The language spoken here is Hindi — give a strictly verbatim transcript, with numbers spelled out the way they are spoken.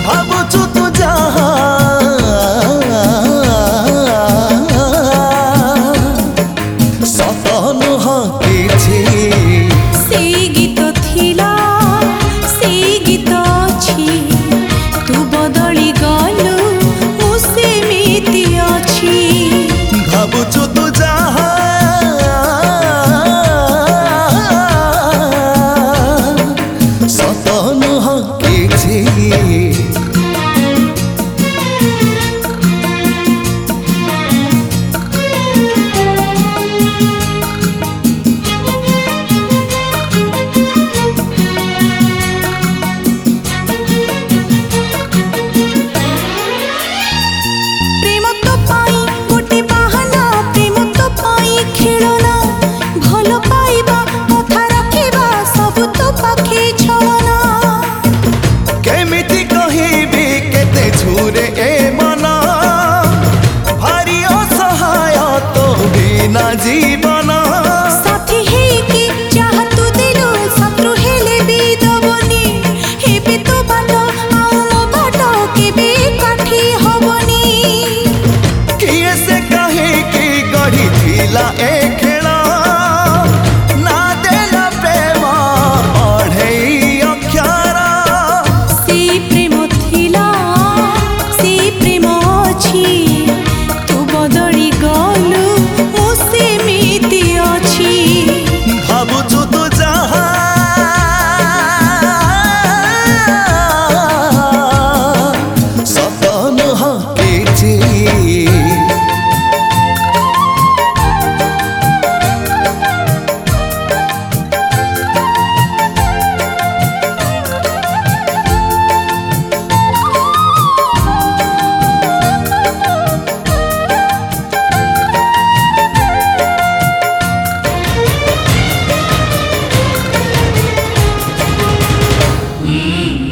भावुचु तू जहा सत नुह किछि से गीत थिला से गीत अछि तू बदली गलु मु सेमिति अछि भावुचु तू जहा सत नुह किछि झूरे ए मना भारी असहाय तो बिना जीवन साथी हे कि चाह तू दिलो शत्रु हेले भी दबनी हेबे तो बाट आउ मो बाट केबे काठी हबनी किए से कहे कि गढ़ी थिला ए खेला ना देला प्रेम अढ़ई अक्षर से प्रेम थिला तू बदली गलु मु सेमिति अछि भावुचु तू जहा सत नुह किछि Mm.